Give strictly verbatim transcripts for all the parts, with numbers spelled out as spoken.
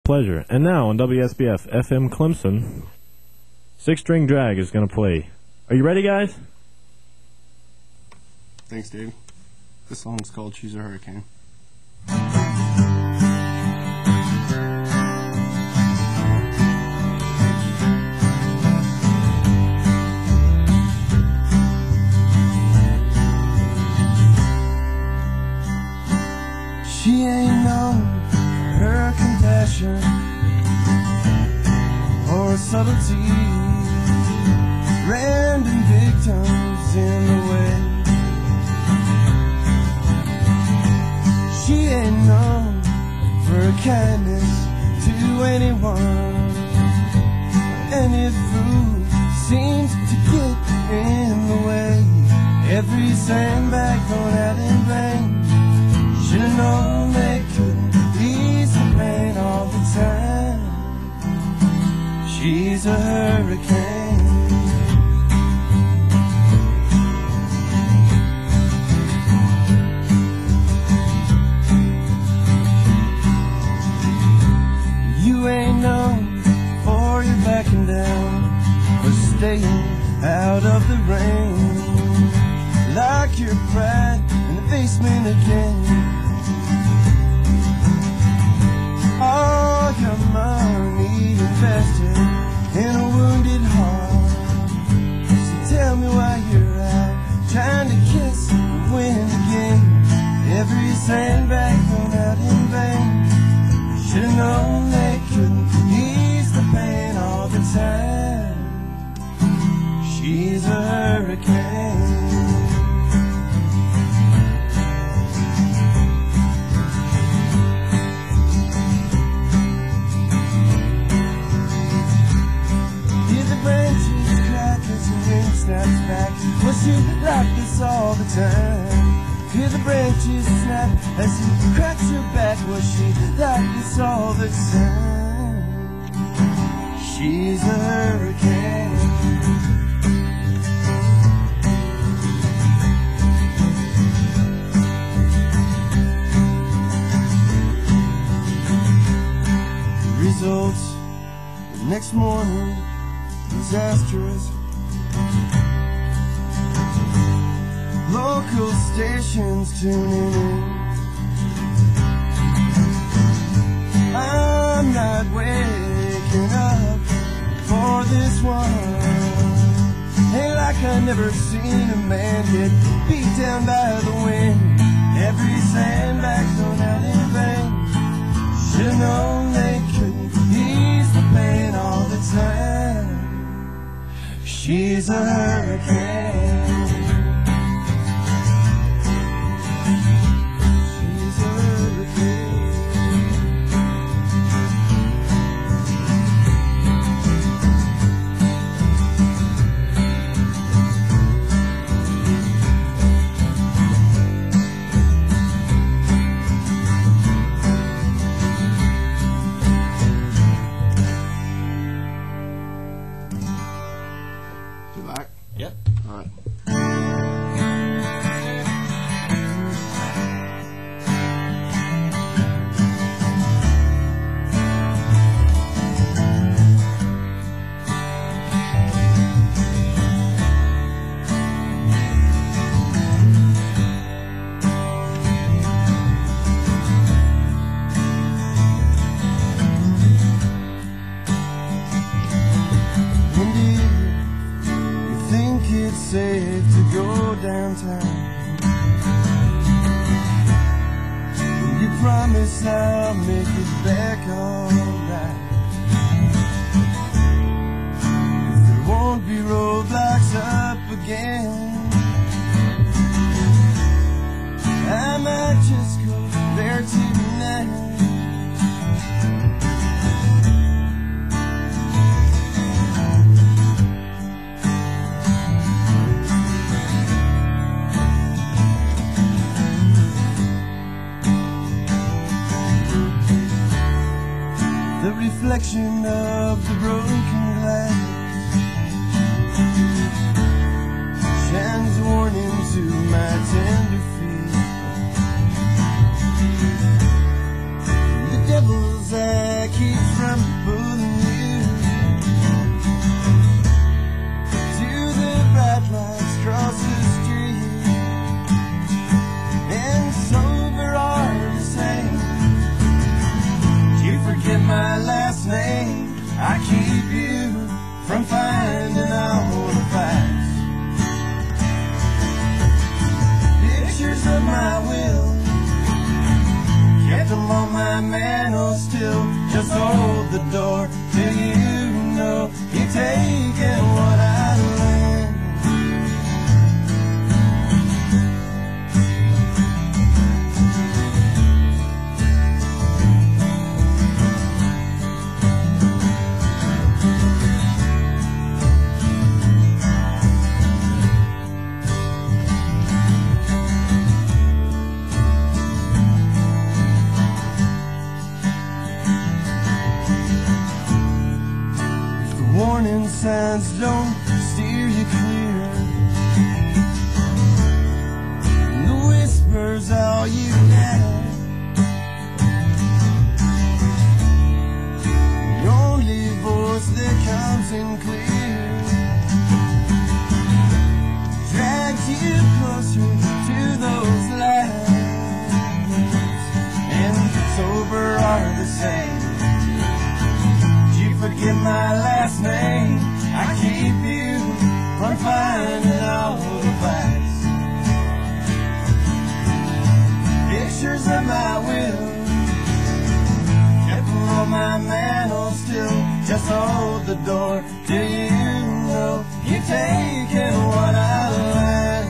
Pleasure. And now on W S B F F M Clemson, Six String Drag is going to play. Are you ready, guys? Thanks, Dave. This song's called She's a Hurricane. She ain't known her compassion or subtlety, random victims in the way. She ain't known for kindness to anyone, and if food seems to get in the way, every sandbag thrown out in vain. Should've known they couldn't ease the pain all the time. She's a hurricane. You ain't known for your backing down or staying out of the rain. Lock your pride in the basement again. All your money invested in a wounded heart. So tell me why you're out trying to kiss the wind again. Every sandbag thrown out in vain. Should've known they couldn't ease the pain all the time. She's a hurricane. Snaps back, well she like this all the time. Hear the branches snap as he cracks her back, well she like this all the time. She's a hurricane. Results the next morning, disastrous. Local stations tuning in. I'm not waking up for this one. Ain't like I never seen a man get beat down by the wind. Every sandbag thrown out in vain. Should've known they couldn't ease the pain all the time. She's a hurricane. Safe to go downtown. You promise I'll make it back alright. There won't be roadblocks up again. I might just go there tonight. The reflection of the broken glass shines a warning to my tender feet. The devil's walls that keeps from pulling you to the bright lights across the street. And sober are the same. You forget my last name. I keep you from finding all the facts. Pictures of my will, kept them on my mantle still. Just hold the door till you know you're taking what I lend. Warning signs don't steer you clear, and the whispers all you have. The only voice that comes in clear drags you closer to those lights. And sober are the same. Forget my last name. I keep you from finding all the facts. Pictures of my will, kept them on my mantle still. Just hold the door till you know you're taking what I like.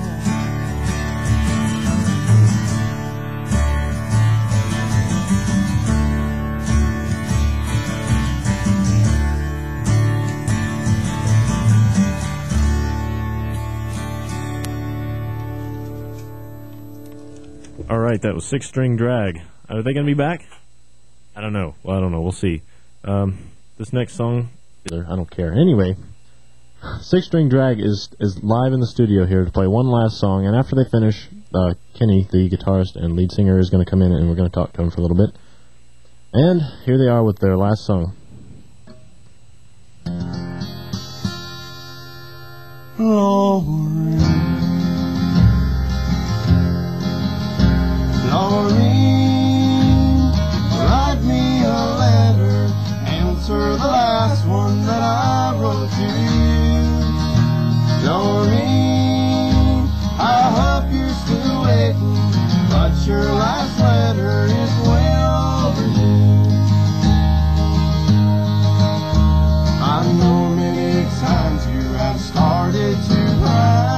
All right, that was Six String Drag. Are they going to be back? I don't know. Well, I don't know. We'll see. Um, this next song, I don't care. Anyway, Six String Drag is is live in the studio here to play one last song, and after they finish, uh, Kenny, the guitarist and lead singer, is going to come in and we're going to talk to him for a little bit. And here they are with their last song. Lord. Doreen, write me a letter, answer the last one that I wrote to you. Doreen, I hope you're still waiting, but your last letter is well overdue. I know many times you have started to cry.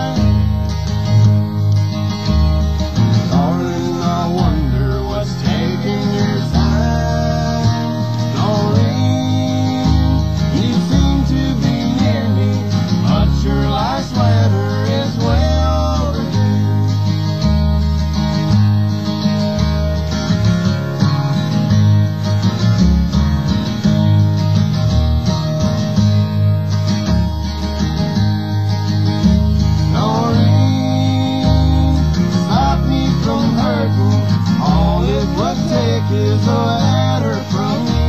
Is a letter from me.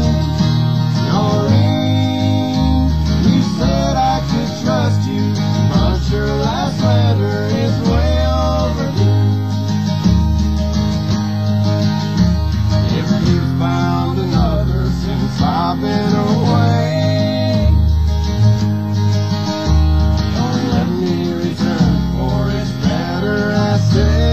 Doreen, you said I could trust you, but your last letter is way overdue. If you found another since I've been away, don't let me return, for it's better I stay.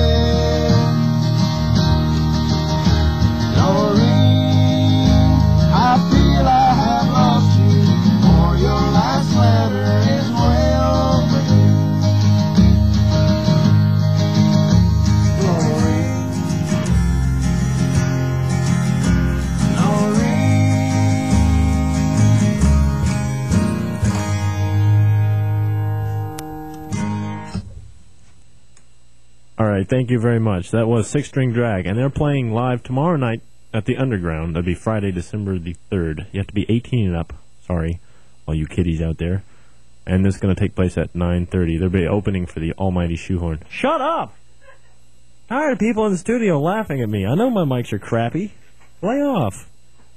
All right, thank you very much. That was Six String Drag, and they're playing live tomorrow night at the Underground. That'll be Friday, December the third. You have to be eighteen and up. Sorry, all you kiddies out there. And this is going to take place at nine thirty. They'll be opening for the Almighty Shoehorn. Shut up! Tired of people in the studio laughing at me. I know my mics are crappy. Lay off.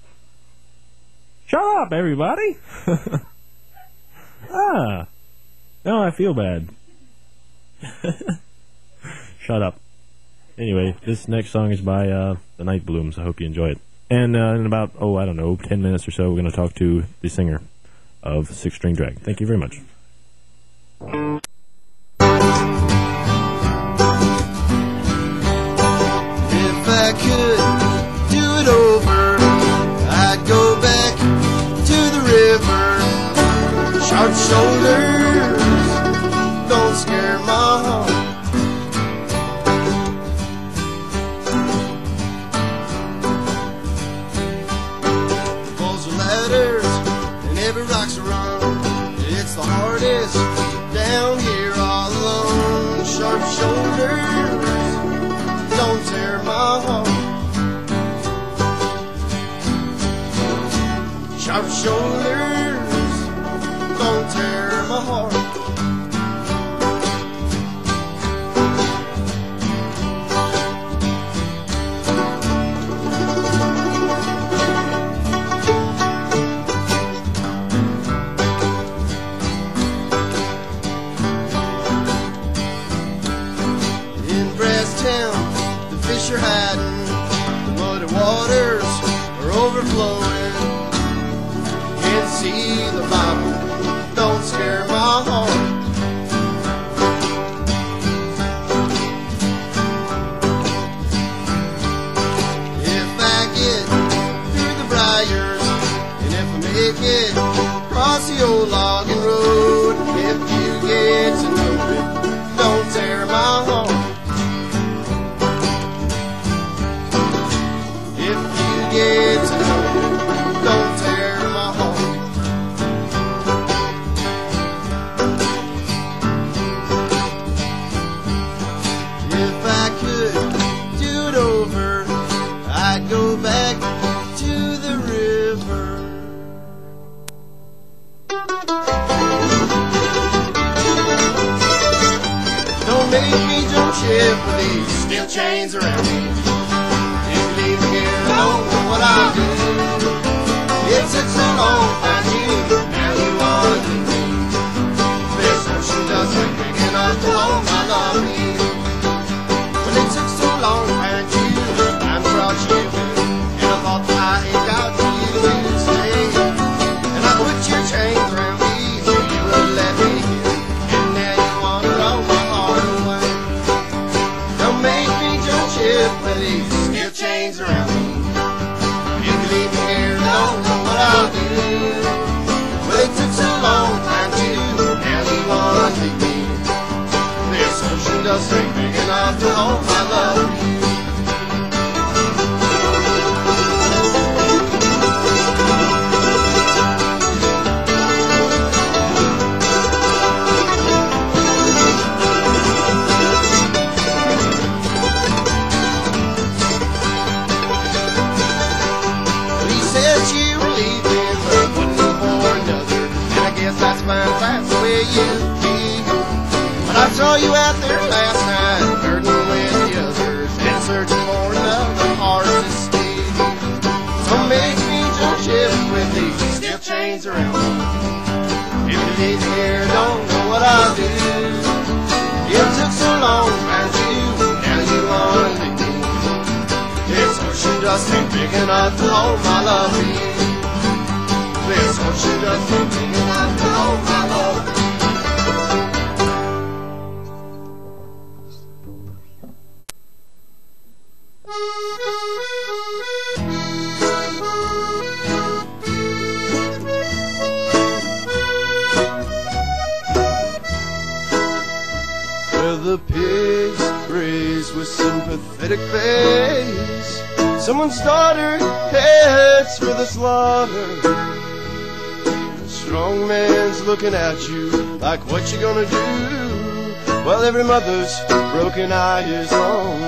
Shut up, everybody. ah. Now I feel bad. Shut up. Anyway, this next song is by uh, the Night Blooms. I hope you enjoy it. And uh, in about, oh, I don't know, ten minutes or so, we're going to talk to the singer of Six String Drag. Thank you very much. If I could do it over, I'd go back to the river. Sharp shoulders don't scare my heart. Walls are ladders and every rock's a run. It's the hardest down here all alone. Sharp shoulders don't tear my heart. Sharp shoulders don't tear my heart. In Brasstown, the fish are hiding, the muddy waters are overflowing. Can't see the Bible, don't scare my heart. If I get through the briars, and if I make it across the old logging road, if you get to know it, don't tear my heart. If you get to know it, don't tear my heart. If I could do it over, I'd go back to the river. Don't make me jump ship with these steel chains around me. If you leave me here, I don't know what I'll do. It took so long to find you, now you want to leave me. This ocean doesn't big enough to hold my love for you. When it took so long to find you, I brought you in. And I thought that I had got you to stay. And I put your chains around me so you would let me in. And now you want to roll my heart away. Don't make me jump ship with these steel chains around me. If you leave me here, I don't know what I'll do. Well, it took so long to find you, now you want to leave me. This ocean doesn't big enough to hold my love for you. He said you were leaving, but wouldn't for another. And I guess that's fine, that's the way you feel. But I saw you out there last night, flirting with the others, and searching for another heart to steal. So make me jump ship with these steel chains around me. If you leave me here, don't know what I'll do. It took so long to find you, now you want to leave me. This ocean just ain't big enough to hold my love for you. This ocean just ain't big enough to hold my love for you. Well, the pigs raised with sympathetic face. Someone's daughter heads for the slaughter. A strong man's looking at you like what you gonna do, while every mother's broken eye is on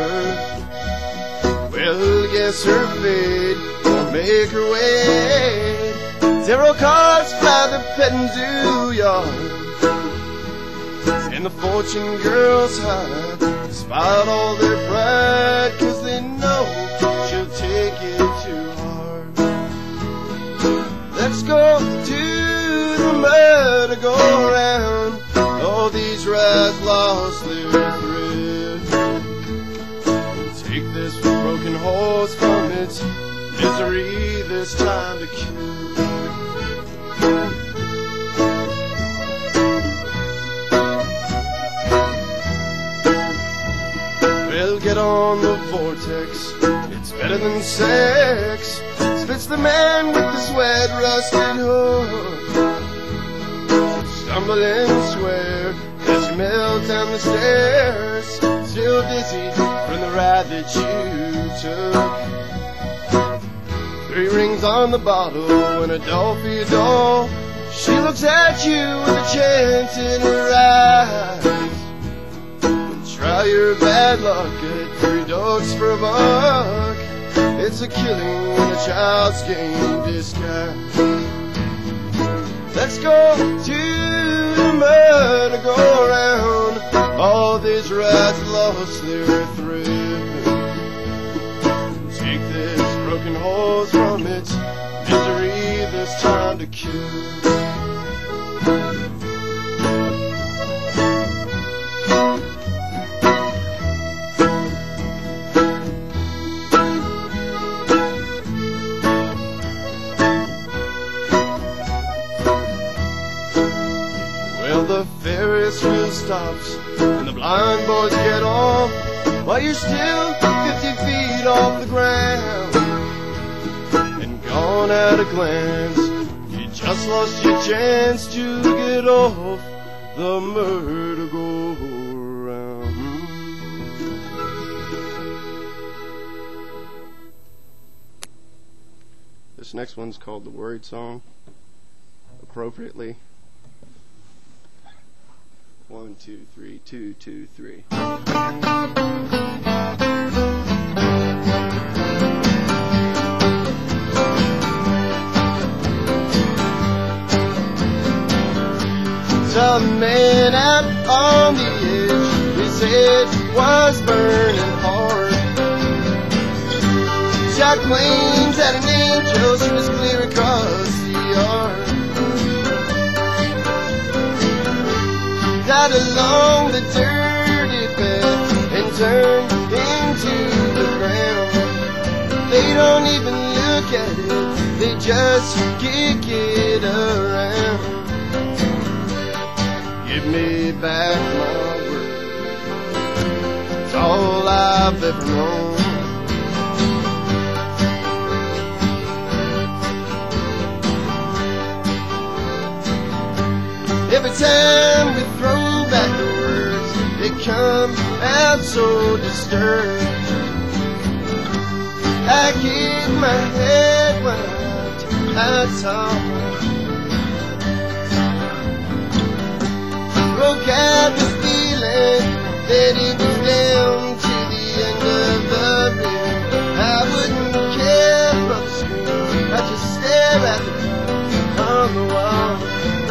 her. Well, guess her fate won't make her wait. Zero cars fly the petting zoo yard, and the fortune girls hide, despite all their pride, 'cause they know she'll take it too hard. Let's go to the mud to go around. All these rats lost their thread. Take this broken horse from its misery, there's time to kill. Well, get on the vortex, it's better than sex. Spits the man with the sweat rusted hoof. Stumble and swear as you melt down the stairs, still dizzy from the ride that you took. Three rings on the bottle and a doll for your doll. She looks at you with a chance in her eyes. Try your bad luck at three dogs for a buck. It's a killing when a child's game disguise. Let's go to the mud to go around. All these rats lost their thread. Take this broken horse from its misery, there's time to kill. The Ferris wheel stops and the blind boys get off while you're still fifty feet off the ground and gone at a glance. You just lost your chance to get off the merry-go-round. This next one's called The Worried Song, appropriately. One, two, three, two, two, three. Saw the man out on the edge, his head was burning hard. Shot claims at an angel, she was clear across the yard. Got along the dirty path and turned into the ground. They don't even look at it, they just kick it around. Give me back my word, it's all I've ever known. Every time we throw back the words, they come out so disturbed. I keep my head when I talk. Broke out the feeling that it was down to the end of the ring. I wouldn't care from the screen, I'd just stare at the clock on the wall.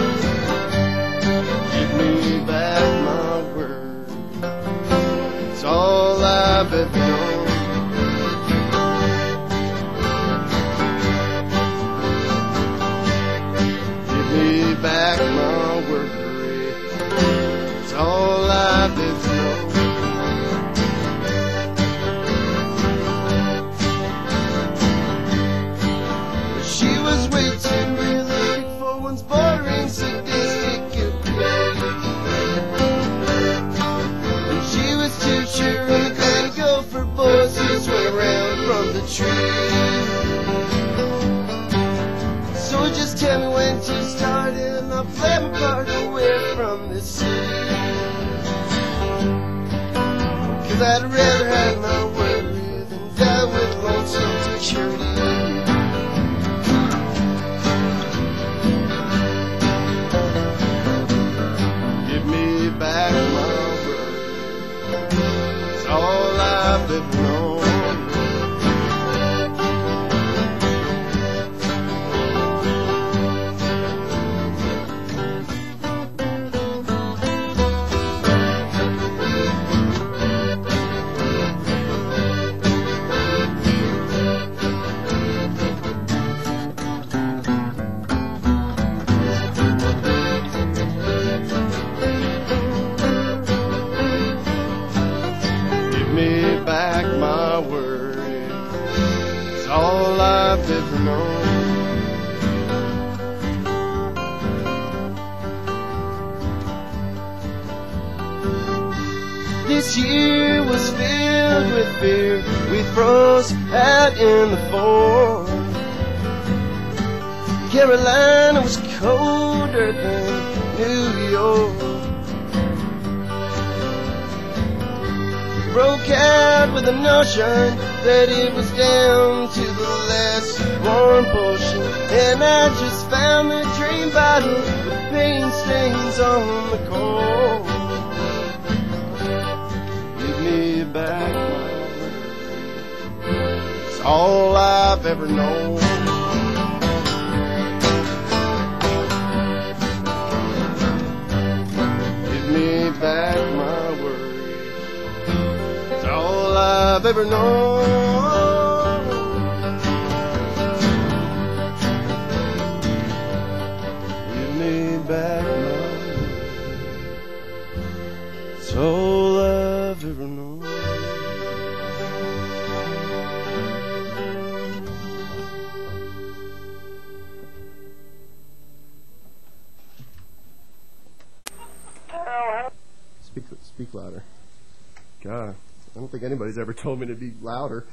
Me back my word, it's all I've ever known. Give me back my word, it's all I've ever known. But she was way too really for one's boring sadistic. Too sure I'm gonna go for boys who swing around from the tree. So just tell me when to start and I'll play my part away from the city. Cause I'd rather have my worry than die with lonesome security. Give me back my all I've ever known. known. This year was filled with fear. We froze out in the fall. Carolina was colder than New York. Broke out with the notion that it was down to the last warm portion, and I just found the dream bottle with paint stains on the cork. Give me back my word. It's all I've ever known. Give me back my word. All I've ever known. Give me back my word. It's all I've ever known. Speak, speak louder. God. I don't think anybody's ever told me to be louder.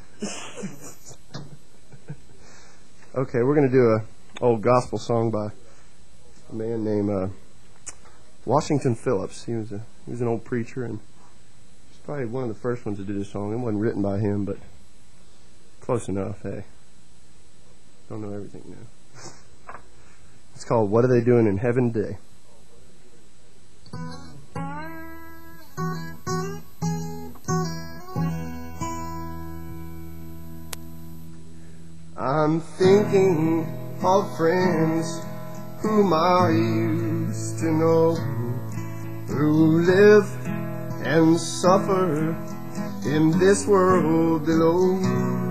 Okay, we're going to do a old gospel song by a man named uh, Washington Phillips. He was a he was an old preacher, and he's probably one of the first ones to do this song. It wasn't written by him, but close enough. Hey, don't know everything now. It's called "What Are They Doing in Heaven Today?" I'm thinking of friends whom I used to know, who live and suffer in this world below.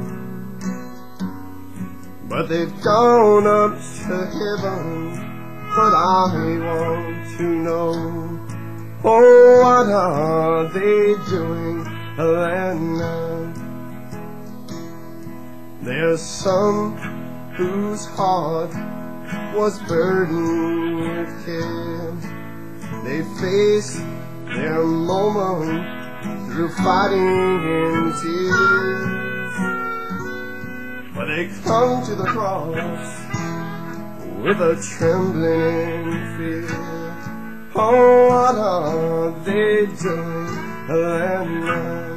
But they've gone up to heaven, but I want to know, oh, what are they doing there now? There's some whose heart was burdened with care. They face their moment through fighting and tears, but they come to the cross with a trembling fear. Oh, what are they doing there now?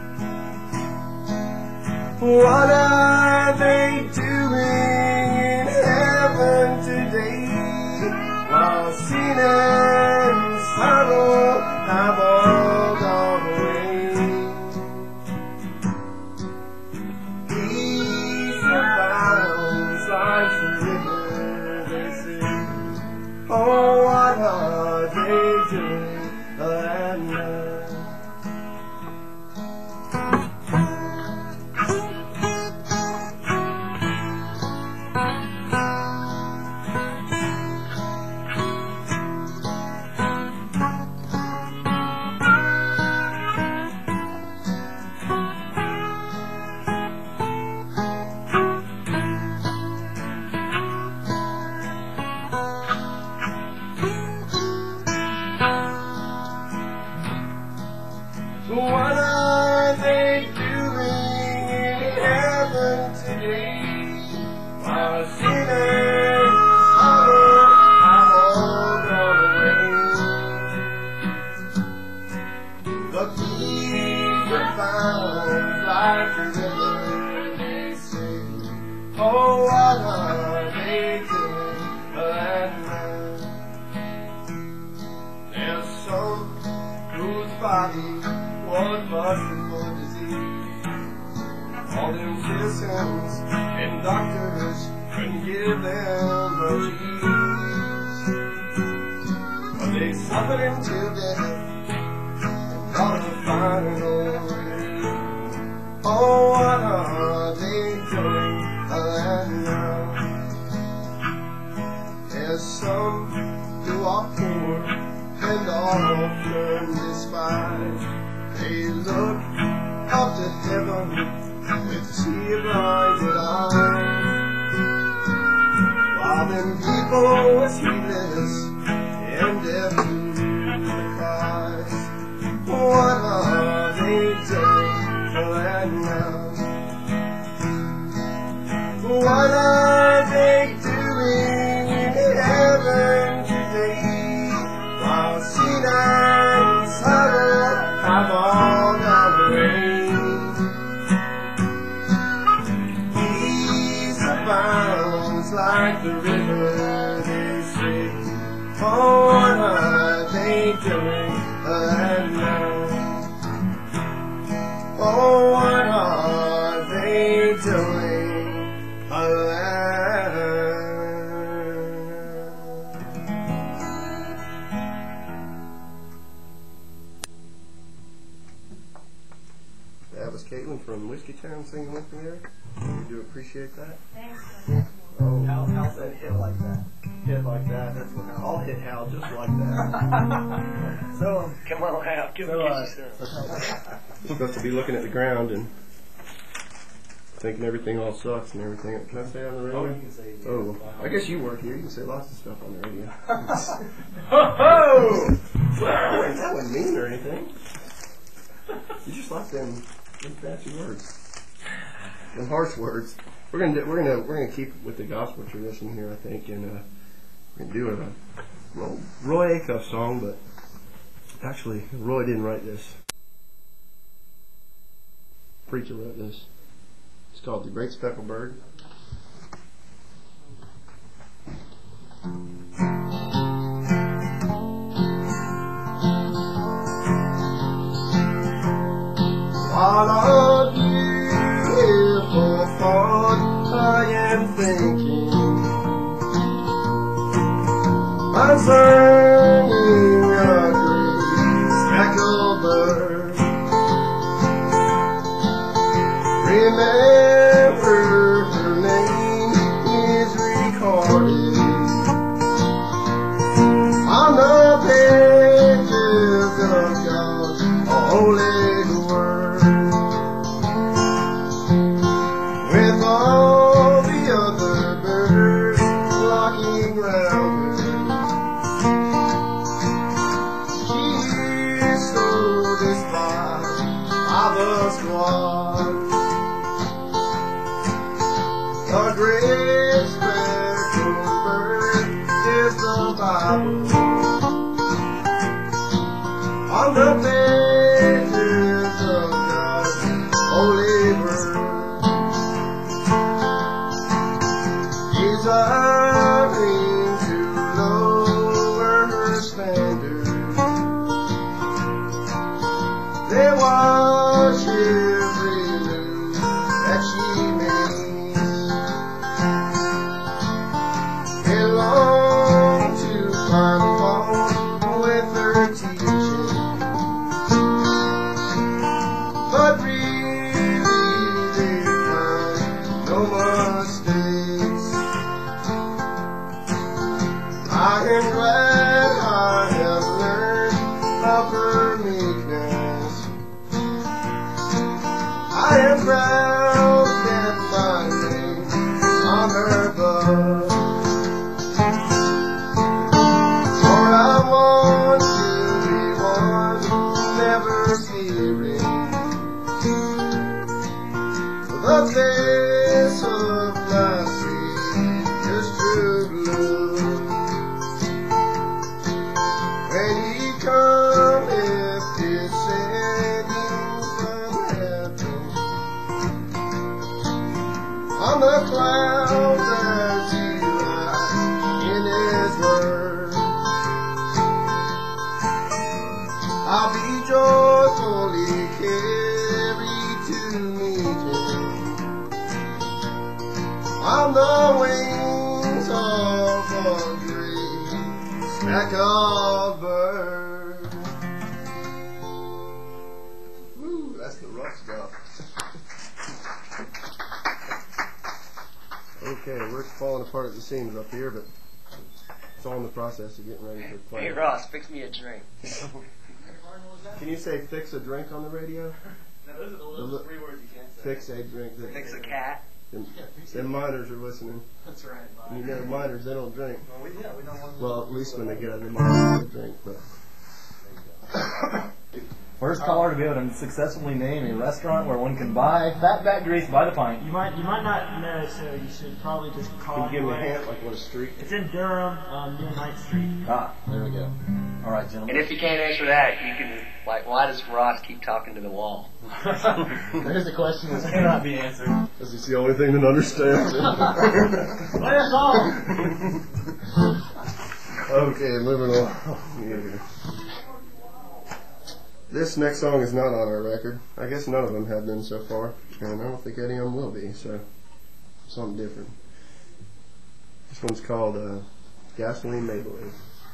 What are they doing in heaven today? While sin and sorrow have all gone away. Peace abounds like the river, they say. Oh, what are they doing that night? What are they doing in heaven today? While sin and sorrow have all gone away. The peace abounds like a river, they say. Oh, what are they doing that night? There's some whose body was busted for disease. All them physicians and doctors couldn't give them much ease, but they suffered until death and got a final relief. Oh, what are they doing that now? There's some who are poor and often despised. They look up to heaven with tear-blinded eyes. common people was heedless and deaf to the cries. What are they doing for that now? What are they doing in heaven today? While sin and sorrow have all gone away. Peace abounds like the river, they say. Oh, what are they doing for that now? Oh, what are they doing for that now? That was Caitlin from Whiskey Town singing with me there. We do appreciate that. Thanks. Oh, Hal, Hal said hit like that. hit like that. That's what I'll hit Hal just like that. So, Come on, Hal. Give so, me uh, some. We're supposed to be looking at the ground and thinking everything all sucks and everything. Can I say on the radio? oh, you can say. Oh, I guess you work here. You can say lots of stuff on the radio. Ho Well, that wasn't mean or anything. You just like them, them fancy words, them harsh words. We're gonna do, we're gonna we're gonna keep with the gospel tradition here, I think, and uh, we're gonna do a well, Roy Acuff song, but actually Roy didn't write this. Preacher wrote this. It's called "The Great Speckled Bird." While a beautiful thought I am thinking concerning a great speckled bird. Remember her name is recorded on the pages of God's holy word. With all the other birds flocking round her, she is so despised by the squad. The great speckled bird is the Bible on the pages of God's holy word. Desiring to lower her standard, they watch every move that she makes. They long to find fault with her teaching, but really they find no mistakes. I am glad I have learned of her meekness. I am proud that my name is on her book. For I want to be one, never fearing the face of my Savior's true blue. When he cometh descending from heaven on the clouds as he rides in his word, I'll be joyfully carried to meet him on the wings of a great speckled bird. Woo, that's the rough stuff. Okay, we're falling apart at the seams up here, but it's all in the process of getting ready for play. Hey, Ross, fix me a drink. Can you say "fix a drink" on the radio? No, those are the The little li- three words you can't say. Fix a drink. Fix a cat. Them, them miners are listening. That's right. And you know, miners, they don't drink. Well, we, yeah, we don't want Well, at least when they get out of the miners, they drink. But First caller to be able to successfully name a restaurant where one can buy fatback grease by the pint. You might you might not know, so you should probably just call can you it give me a away. hint, like what a street? It's in Durham, um, near Ninth Street. Ah, there we go. All right, gentlemen. And if you can't answer that, you can, like, why does Ross keep talking to the wall? There's a question that cannot be answered. This is the only thing that understands it. Well, that's all. Okay, moving on. Yeah. This next song is not on our record. I guess none of them have been so far, and I don't think any of them will be, so something different. This one's called uh, Gasoline Maybelline.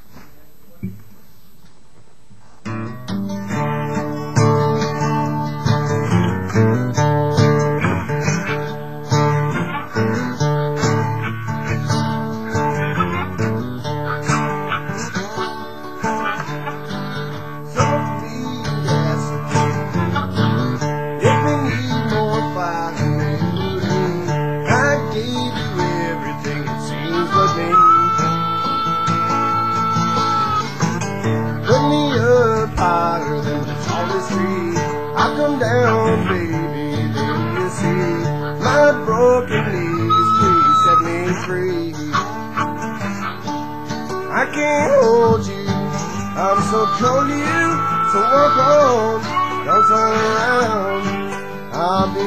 I can't hold you, I'm so cold to you, so walk on, don't turn around, I'll be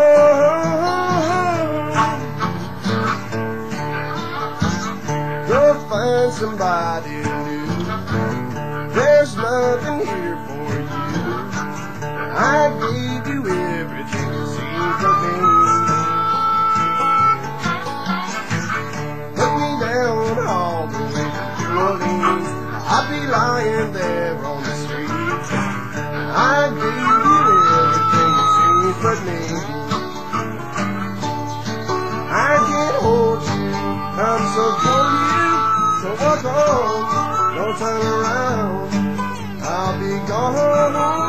gone. Go find somebody new, there's nothing here for you, I gave you everything you seemed to me. Put me down all the way. I'd be lying there on the street. I gave you everything you seemed but me. I can't hold you, I'm so cold to you. So walk on, don't turn around, I'll be gone.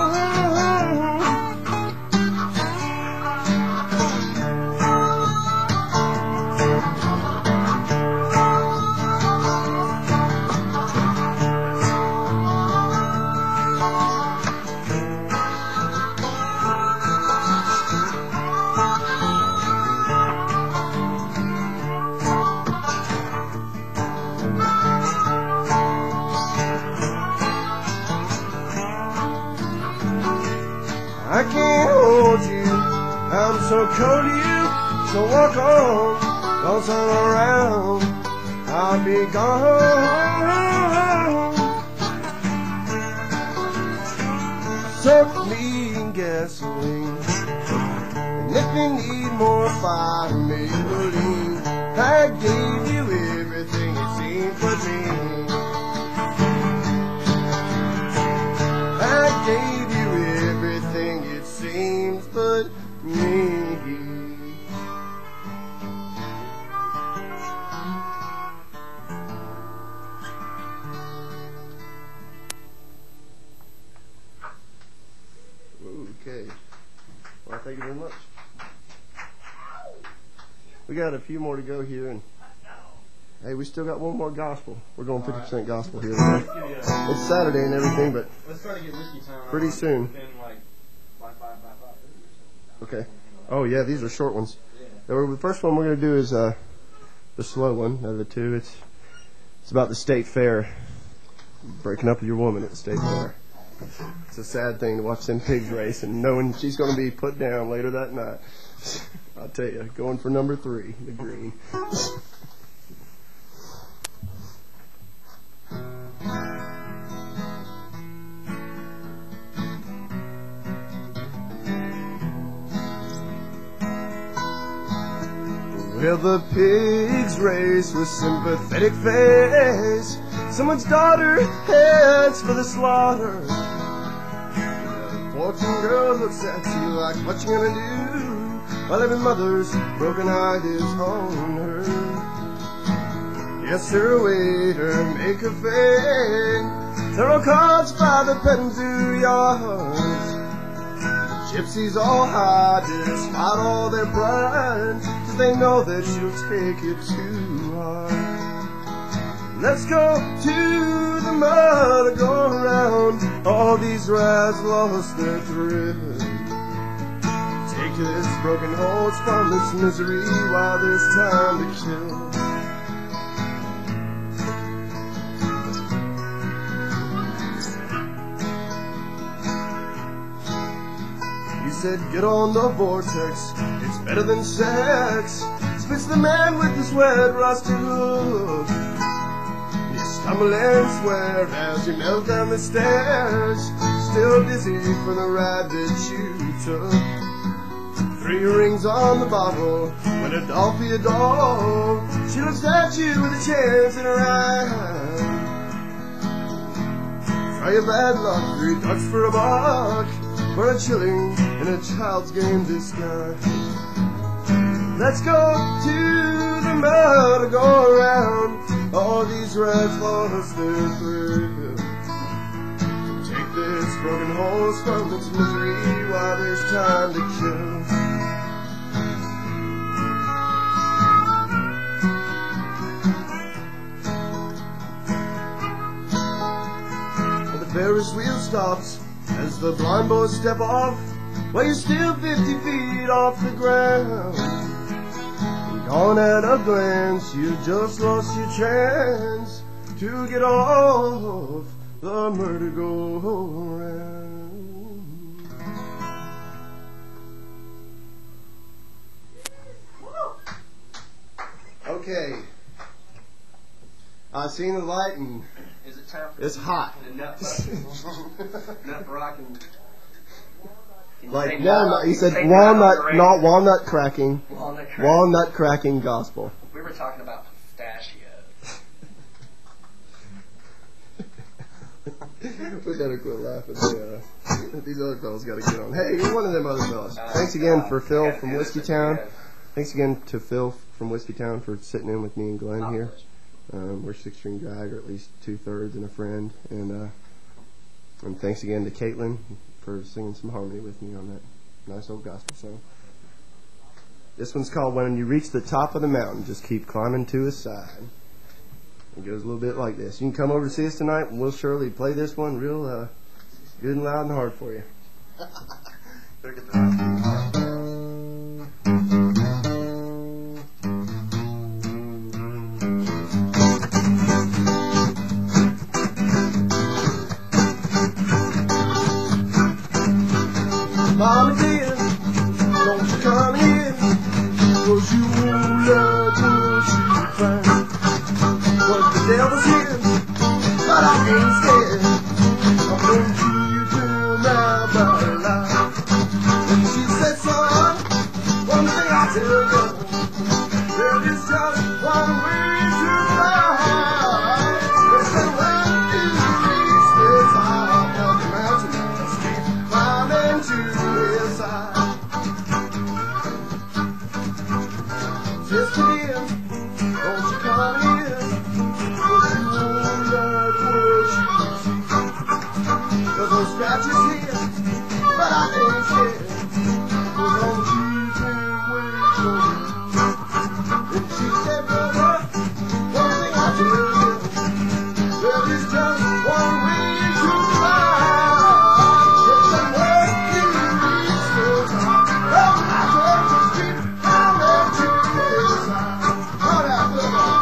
I can't hold you, I'm so cold to you, so walk on, don't turn around, I'll be gone. Soak me in gasoline, and if you need more fire, Maybelline, I gave you everything it seemed for me. I gave you everything it seems but me. Okay. Well, thank you very much. We got a few more to go here, and hey, we still got one more gospel. We're going fifty percent gospel here today. It's Saturday and everything, but Let's try to get whiskey time. pretty soon. Like five, five, five, five. Okay. Oh yeah, these are short ones. The first one we're going to do is uh, the slow one out of the two. It's it's about the state fair. Breaking up with your woman at the state fair. It's a sad thing to watch them pigs race and knowing she's going to be put down later that night. I'll tell you, going for number three, the green. Well, the pigs race with sympathetic face. Someone's daughter heads for the slaughter. The fortune girl looks at you like, what you gonna do? While every mother's broken heart is on her. Yes, sir, waiter, make a fade. Throw cards, father, pet them through yards. Gypsies all hide, despite all their pride. 'cause they know that you'll take it too hard. Let's go to the mud or go around. All these rides lost their thrill. Take this broken horse from this misery while there's time to kill. You said get on the vortex, it's better than sex. Spits the man with his wet rusted hook. Stumble and swear as you melt down the stairs, still dizzy from the ride that you took. Three rings on the bottle, when a doll for your doll. She looks at you with a chance in her eye. Try your bad luck, three ducks for a buck, for a shilling in a child's game disguise. Let's go to the mud or go around. All these rats lost their thrill. Take this broken horse from its misery while there's time to kill. Well, the Ferris wheel stops as the blind boys step off, while you're still fifty feet off the ground. Gone at a glance, you just lost your chance to get off the merry-go-round. Okay. I seen the light and Is it time for it's hot. the nut rock? Nut rock and Can you Like say walnut. nut? He You said say nut on the walnut, radio? not walnut cracking. Walnut crack. Walnut cracking gospel. We were talking about pistachios. We gotta quit laughing. Yeah. These other fellas gotta get on. Hey, you're one of them other fellas. Uh, Thanks again uh, for Phil yeah, from yeah, Whiskey yeah. Town. Thanks again to Phil from Whiskey Town for sitting in with me and Glenn Oh, here. pleasure. Um, we're six string drag, or at least two thirds, and a friend. And uh, and thanks again to Caitlin for singing some harmony with me on that nice old gospel song. This one's called "When You Reach the Top of the Mountain, Just Keep Climbing to His Side." It goes a little bit like this. You can come over to see us tonight, and we'll surely play this one real uh, good and loud and hard for you. Better get the right. Mama dear, don't you come here, 'cause you won't love what you find. 'Cause the devil's here, but I ain't scared. I'm gonna do you till my body life. And she said, son, one thing I tell you, there is just one way to fly. It's the way you reach the top of the mountain. Just keep climbing to his side. Sister dear, don't you come here, 'cause you won't like what you see. There's no scratches here, but I ain't scared, 'cause I'm keeping wait for you. And she said, brother, one thing I tell you, there is just one way to fly. It's the way you reach the top of the mountain. Just keep climbing to his side. All right, brother.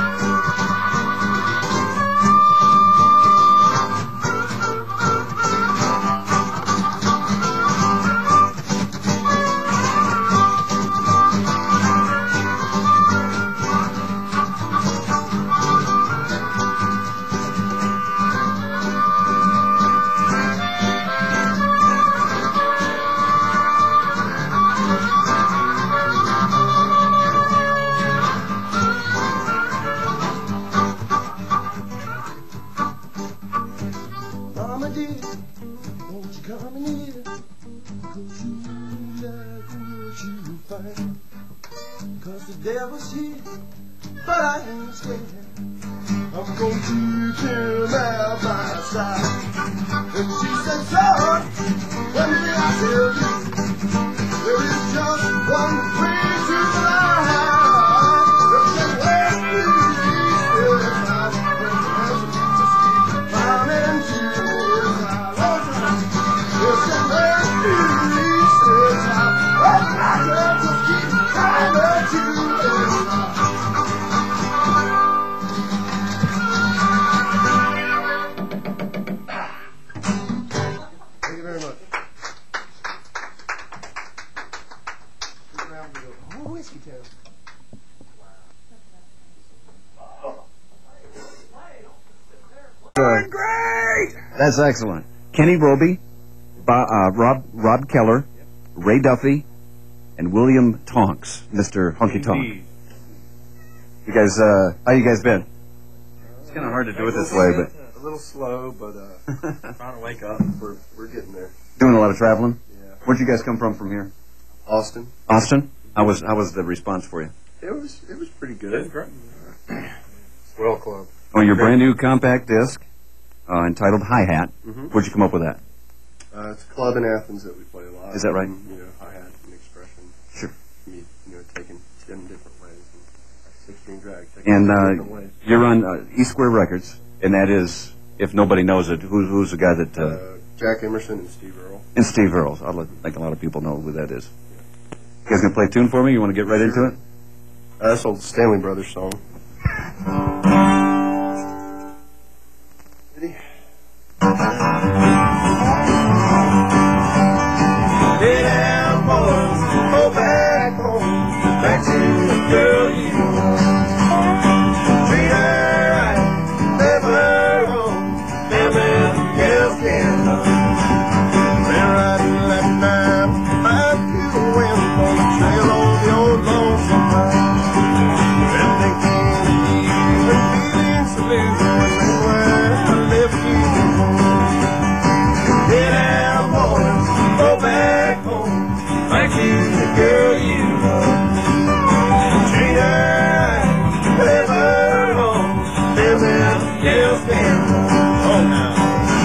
Mama dear, won't you come in here, 'cause you like what you find. 'Cause the devil's here, but I ain't scared. I'm going to kill my by side. And she said, son, one thing I tell you, there is just one way to fly. That's excellent. Kenny Roby, Bo, uh, Rob Rob Keller, Ray Duffy, and William Tonks, Mister Honky Tonk. You guys, uh, how you guys been? It's kind of hard to do it this way, but A little slow, but uh, Trying to wake up. we're we're getting there. doing a lot of traveling. Yeah. Where'd you guys come from from here? Austin. Austin. How was how was the response for you? It was it was pretty good. great. Swell Club. Oh, your brand new compact disc uh, entitled Hi Hat. Mhm. Where'd you come up with that? Uh, it's a club in Athens that we play a lot. Is that right? And, you know, hi hat and expression. Sure. Can be, you know, taken ten different ways. And sixteen drag. Taken And ten uh, different ways. you're on uh, E Square Records, and that is, if nobody knows it, who's who's the guy that? Uh, Uh, Jack Emerson and Steve Earle. and Steve Earls. I think a lot of people know who that is. You guys gonna play a tune for me? You want to get right into it? Uh, that's old Stanley Brothers song. Ready? Get down, boys, go back home, back to the girl you love. Treat her right, never wrong, damn it, girls can love. Ran riding that night, back to the wind on the trail on the old lonesome pine. And they can't even feeling so blue, where I left you. Get out, boys, go back home, back to the girl you love. Treat her right, never wrong, damn it, girls can love. Oh, now.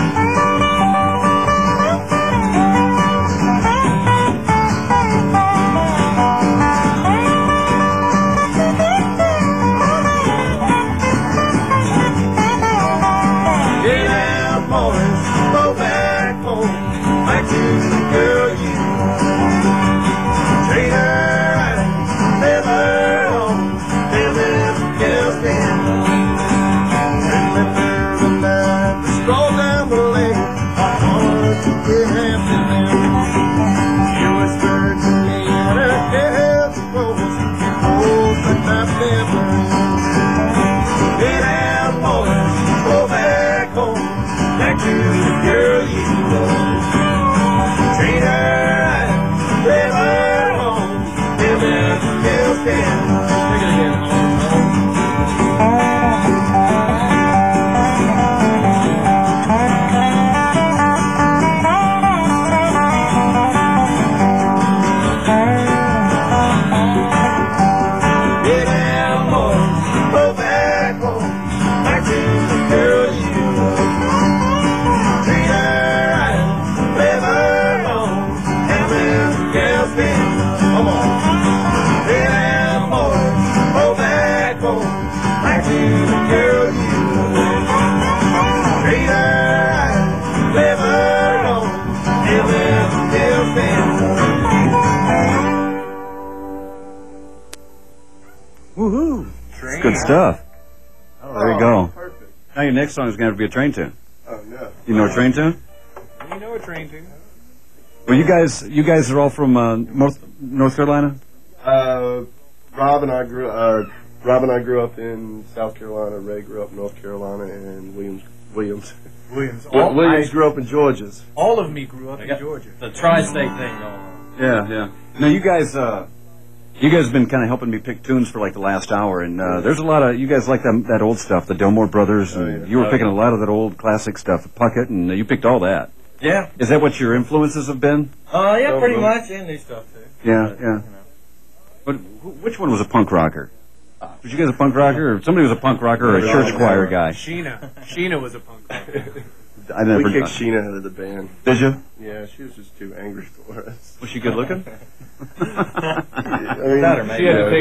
Get out, boys, go back home, back to the girl you love. Treat her right, never wrong, damn it, girls can love. Remember the night we strolled down the lane, our hearts would get happy then. You whispered to me and her hair was close, oh, but I've never Get out, boys, go back home, back to the girl you love. Treat her right, never wrong, damn it, girls can love. Sing it again. Get out, boys, go back home, back to the girl you love. Treat her right, never wrong, damn it, girls can love. Come on. Get out, boys, go back home, back to the girl you love. Treat her right, never wrong, damn it, girls can love. Woohoo! It's good stuff. Oh, there you go. Perfect. Now your next song is going to be a train tune. Oh, no. You know a train tune? You know a train tune. Well, you guys, you guys are all from uh, North North Carolina. Uh, Rob and I grew. Uh, Rob and I grew up in South Carolina. Ray grew up in North Carolina, and Williams. Williams. Williams. Well, All, Williams I- grew up in Georgia's. all of me grew up I in got Georgia. the tri-state thing going on. Yeah, yeah. Now you guys, uh, you guys have been kind of helping me pick tunes for like the last hour, and uh, there's a lot of you guys like that that old stuff, the Delmore Brothers, and Oh, yeah. you were Oh, picking yeah. a lot of that old classic stuff, Puckett, and uh, you picked all that. Yeah. Is that what your influences have been? Uh, yeah, Some pretty of 'em. much, and new stuff too. Yeah, But, yeah. You know. But wh- which one was a punk rocker? Was you guys a punk rocker, or somebody was a punk rocker, or a church choir guy? Sheena. Sheena was a punk rocker. I never. We kicked Sheena out of the band. Did you? Yeah, she was just too angry for us. Was she good looking? I mean, Better, maybe. She had a big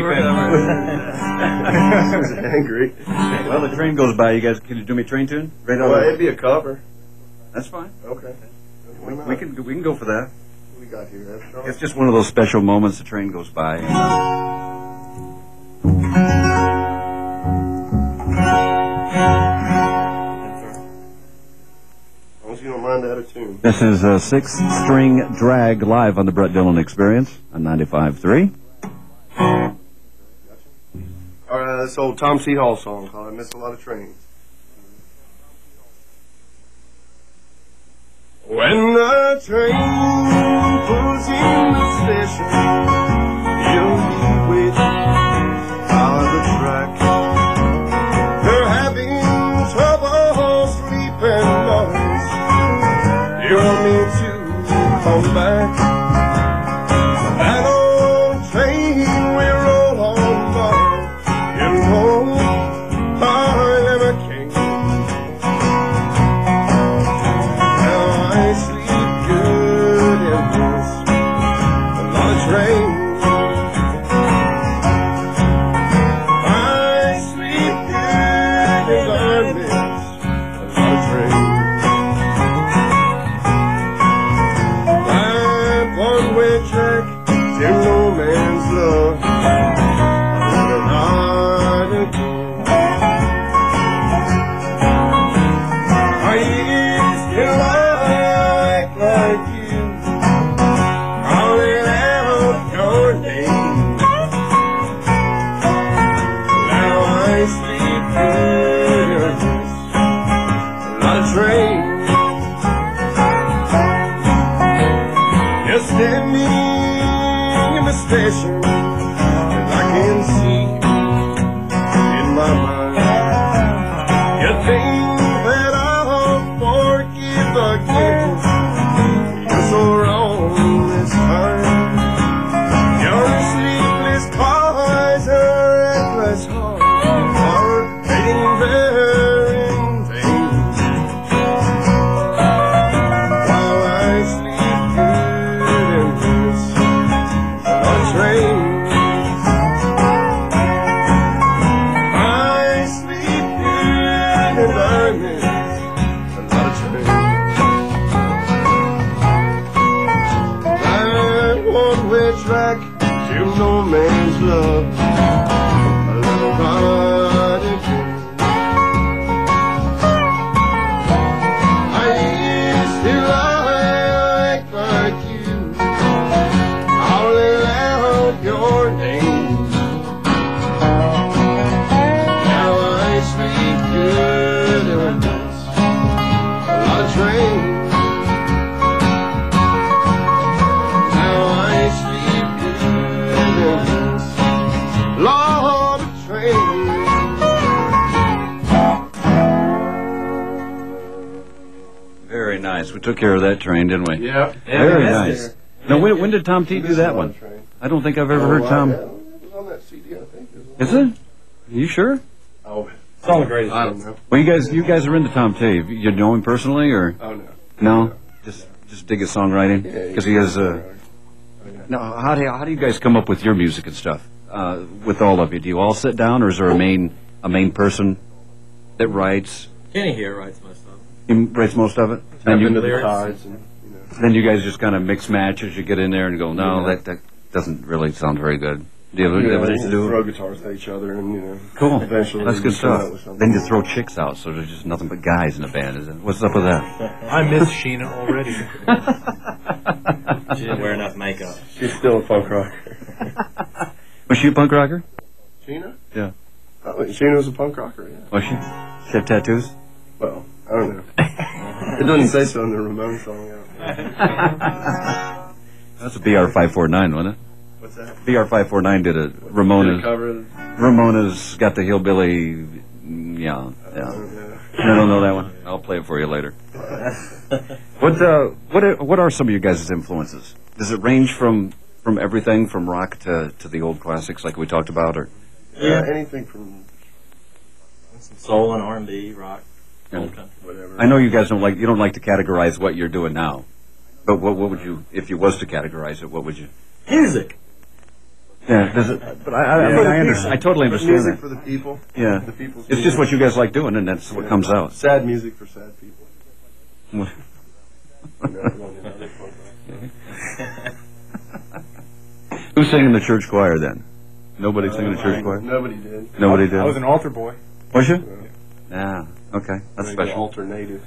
she was angry. Well, the train goes by. You guys, can you do me a train tune? Right Well, on. it'd be a cover. That's fine. Okay. We, we can we can go for that. What we got here? That's strong. It's just one of those special moments. The train goes by. As long as you don't mind out of tune. This is a six-string drag live on the Brett Dillon Experience on ninety-five point three. All right, this old Tom C. Hall song called "I Miss a Lot of Trains." When the train pulls in the station, you'll be waiting by the track. They're having trouble sleeping, boys. You want me to come back? That old train will roll on by. You know I never came. Now I sleep good in this large train. I sleep good in this large train. That one-way track to no man's love. Another night again. I used to like like you, calling out your name. Now I sleep good in this lot of train. You're standing in the station, and I can see in my mind. You think that I'll forgive again. You're so wrong this time. Your sleepless cries are reckless heart are fading there in vain. While I sleep good in this large train. I sleep good and I'm in a large train. That one-way track to no man's love. A little ride again. I used to like like you, calling out your name. Now I sleep good in this large train. Now I sleep good in this large train. Very nice. We took care of that train, didn't we? Yep. Very Yeah, nice. Now, when, when did Tom T do that one? I don't think I've ever heard Tom. It was on that C D, I think. Is it? Are you sure? Oh, It's all the greatest. I don't know. Well, you guys, you guys are into Tom T. You know him personally, or Oh, no. no? Just, just dig his songwriting Yeah, because he has. Uh, Oh, yeah. now, how do you, how do you guys come up with your music and stuff? Uh, with all of you, do you all sit down, or is there a main a main person that writes? Kenny here writes my stuff. He writes most of it. Tap And you, into the lyrics. tides and, you know. then you guys just kind of mix match as you get in there and go, no, Yeah. that that doesn't really sound very good. Do you have, do you have Yeah, anything to you do? throw guitars at each other and, you know. Cool. Eventually That's you good come out stuff. with something. Then you throw chicks out, so there's just nothing but guys in the band. Is it? What's up with that? I miss Sheena already. She didn't wear enough makeup. She's still a punk rocker. Was she a punk rocker? Sheena? Yeah. Oh, Sheena was a punk rocker, yeah. Was she? She had tattoos? Well, I don't know. It doesn't say so in the Ramones song. Yeah. That's a B R five four nine, wasn't it? What's that? B R five four nine did a Did Ramona's. it cover? Ramona's got the hillbilly. Yeah, yeah. Uh, I don't know that one. I'll play it for you later. What uh, what are, what are some of your guys' influences? Does it range from from everything from rock to, to the old classics like we talked about, or yeah, anything from Some soul and R and B, rock, Yeah. old country. whatever. I know you guys don't like you don't like to categorize what you're doing now, but what what would you if you was to categorize it? What would you? Music. Yeah, does it, but I I, I, mean, I, understand, I totally understand music that. for the people. Yeah, The people's it's just what you guys like doing, and that's what comes out. Sad music for sad people. What- You know, everyone in other punk rock. Who's singing the church choir then? Nobody singing the church choir? Nobody did. Nobody did. I was an altar boy. Was you? Yeah. Okay, that's Maybe special. Alternative.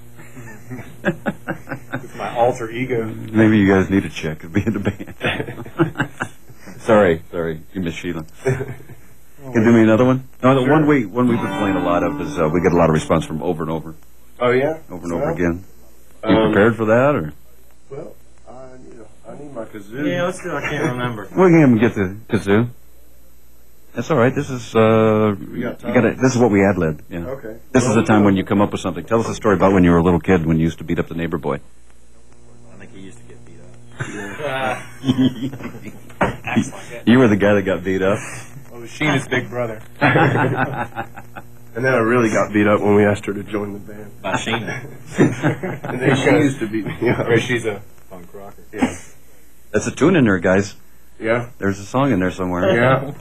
With my alter ego. Maybe you guys need a chick to be in the band. sorry, sorry, you miss Sheila. Can you do me another one? No, the one we one we've been playing a lot of is uh, we get a lot of response from over and over, Oh yeah. over and over again. You Um, prepared for that, or Well, I need, a, I need my kazoo. Yeah, let's do. I can't remember. we can even get the kazoo. That's all right. This is uh, We got you got to. This is what we ad lib. Yeah. Okay. This is the time when you come up with something. Tell us a story about when you were a little kid when you used to beat up the neighbor boy. I think he used to get beat up. You were the guy that got beat up. Oh, Sheena's big brother. And then I really got beat up when we asked her to join the band. By Sheena. And then she used to beat me up. Or she's a punk rocker. Yeah. That's a tune in there, guys. Yeah. There's a song in there somewhere. Yeah.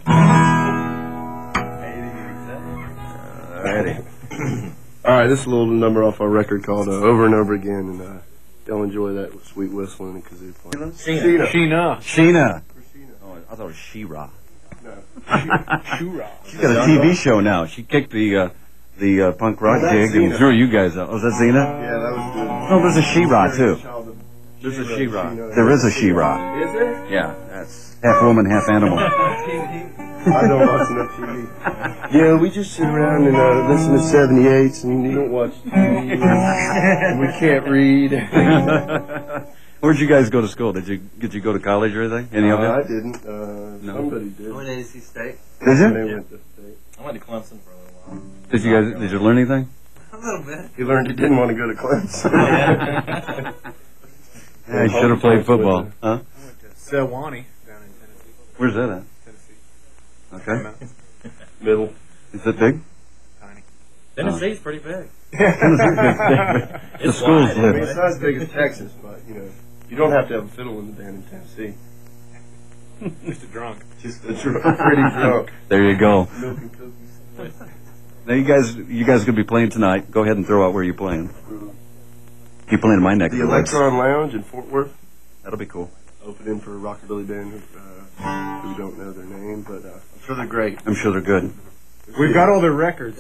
Alrighty. All right, this is a little number off our record called uh, Over and Over Again, and uh, y'all enjoy that with sweet whistling and kazoo playing. Sheena. Sheena. Sheena. Oh, I thought it was She-Ra. No. Shura. She's got a T V show now. She kicked the uh, the uh, punk rock Oh, that's gig and Xena. threw you guys out. Oh, is that Xena? Yeah, that was good. No, there's a She-Ra too. There's a She-Ra. She-Ra. There is a She-Ra. Is there? Yeah, that's half woman, half animal. I don't watch enough T V. Yeah, we just sit around and uh, listen to seventy-eights, and you don't watch T V. And we can't read. Where'd you guys go to school? Did you did you go to college or anything? Any of Uh, I you? didn't. Uh, No. Somebody did. I went to A C State. Did They you? went to state. I went to Clemson for a little while. Did you guys? Did you learn anything? A little bit. He learned he didn't want to go to Clemson. Yeah. Yeah, you should have played football. Huh? I went to Sewanee down in Tennessee. Where's that at? Tennessee. Okay. Middle. Is it big? Tiny. Tennessee's pretty big. The It's school's wide, I mean, lit. it's not as big as Texas, but, you know, you don't have to have a fiddle in the band in Tennessee. Just a drunk. Just a dr- pretty drunk. There you go. Milk and cookies. Now you guys, you guys gonna be playing tonight. Go ahead and throw out where you're playing. You playing in my neck of The the woods. Electron Lounge in Fort Worth. That'll be cool. Opening for a rockabilly band uh, who don't know their name, but uh, I'm sure they're great. I'm sure they're good. We've got all their records.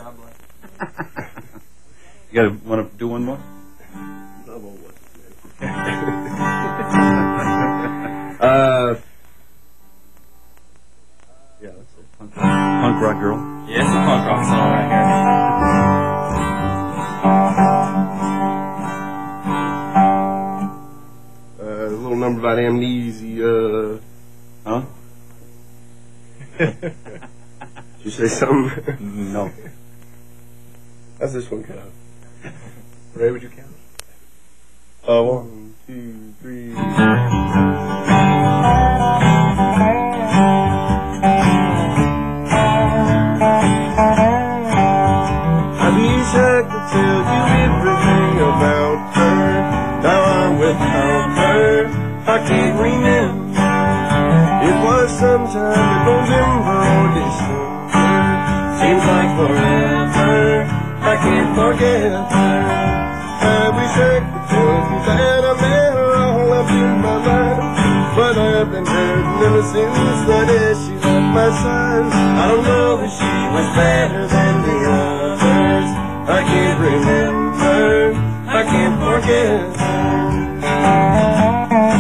You gotta want to do one more? Love all what's his name. uh, yeah, that's it. Punk, punk rock girl. Yeah, it's a punk rock song right here. Uh, a little number about amnesia. Huh? Did you say something? No. How's this one go? Ray, would you count? Uh, one, two, three. I wish I could tell you everything about her. Now I'm without her. I can't remember. It was sometime in November or December. Seems like forever. I can't forget her. I wish I could tell you that I met her all up in my life. But I've been hurting ever since the day she left my side. I don't know if she was better than the others. I can't remember. I can't forget her.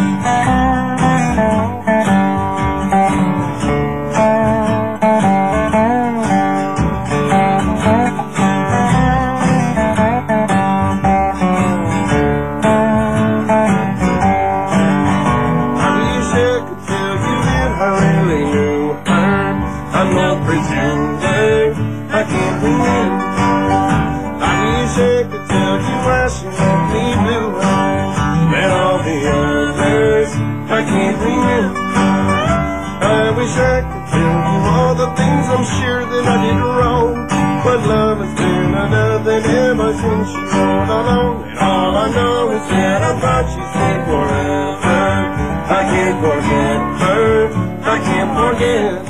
I wish I could tell you that I really knew her. I'm no pretender. I can't remember. I wish I could tell you why she left me blue eyes. And all the others, I can't remember. I wish I could tell you all the things I'm sure that I did wrong. But love has been another ever since she rode alone. And all I know is that I thought she stayed forever. I can't forget her. I can't forget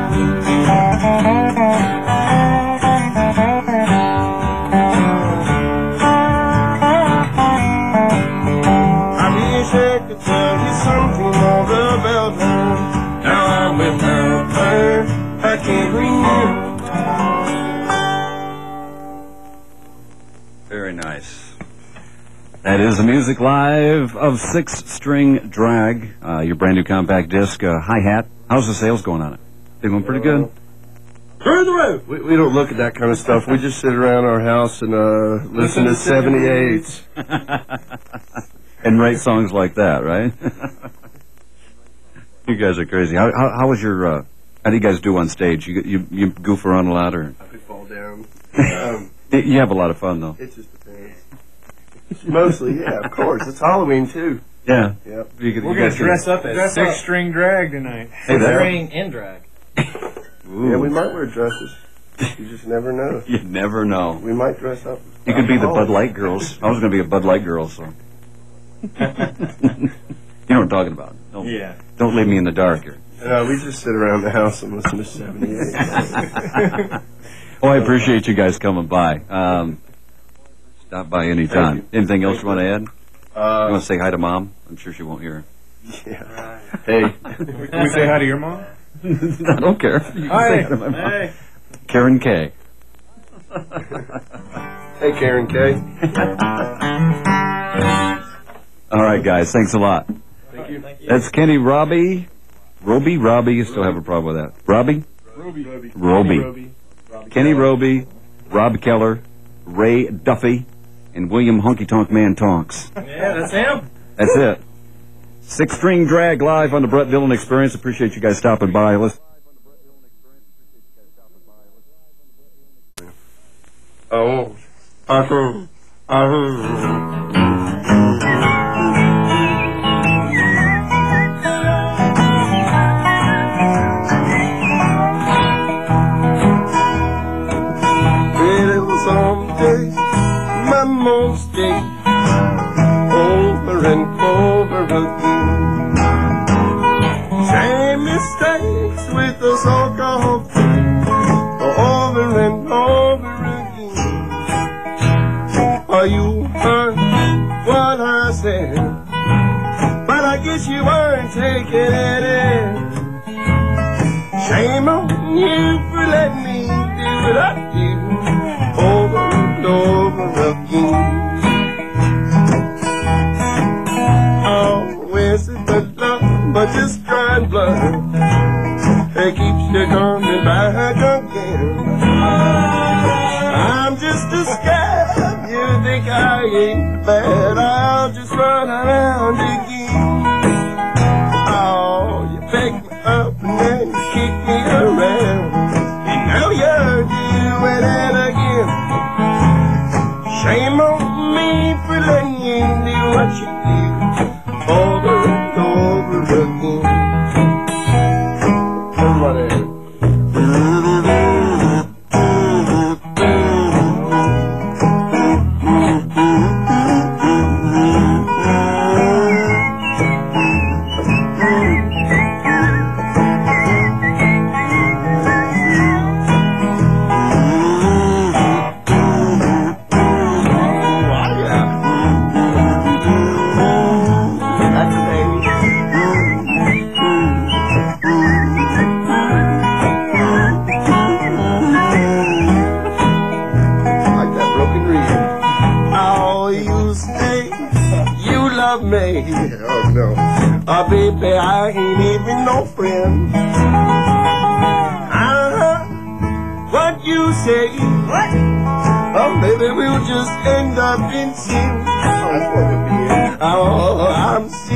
I wish I could tell you something more about her. Now I'm without her. I can't remember. Very nice. That is the music live of Six String Drag, uh, your brand new compact disc, uh, hi hat. How's the sales going on it? Big one, pretty good. Through the roof. We, we don't look at that kind of stuff. We just sit around our house and uh, listen to seventy-eights. And write songs like that, right? You guys are crazy. How, how, how was your, uh, how do you guys do on stage? You, you, you goof around a lot, or? I could fall down. Um, You have a lot of fun, though. it just depends. Mostly, yeah, of course. It's Halloween, too. Yeah. Yep. You could- We're you gonna guys dress up Dress as up. six string drag tonight. Hey, there. String and drag. could- Yeah, we Ooh, might wear dresses. You just never know. you never know. We might dress up. You could be the Oh. Bud Light girls. I was going to be a Bud Light girl, so. You know what I'm talking about. Don't, Yeah. don't leave me in the dark here. No, we just sit around the house and listen to seventy-eight. Oh, I appreciate you guys coming by. Um, stop by anytime. Thank Anything else you want to add? You Uh, want to say hi to Mom? I'm sure she won't hear. yeah. Hey. Can we say hi to your mom? I don't care. You can Hi. say hi to my mom. Hey. Karen K. Hey, Karen K. All right, guys. Thanks a lot. Thank you. That's Kenny Robbie. Roby? Robbie? You still have a problem with that. Robbie? Roby. Roby. Roby. Roby. Kenny Roby, Rob Keller, Ray Duffy, and William Honky Tonk Man Tonks. Yeah, that's him. That's it. Six String Drag live on the Brett Dillon Experience. Appreciate you guys stopping by. Let's Oh. Uh-huh. Uh-huh. Well, someday my mom stay over and over again. Same mistakes with the so-called friends over and over again. Are you heard what I said? But I guess you weren't taking it in. Shame on you for letting me do what I do over and over again. Oh, is it the love, but just crying blood? It keeps you coming back again. I'm just a scab. You think I ain't bad? I'll just run around again. Oh, you pick me up and then you kick me around. And now you're doing it again. Shame on me for letting you do what you do over and over again. Everybody. That's a baby. Like that broken reed. Oh, you say you love me. Oh, no. Oh, baby, I ain't even no friend. Uh-huh. What you say? What? Oh, baby, we'll just end up in sin. Oh, that's what we'll be in. Oh, I'm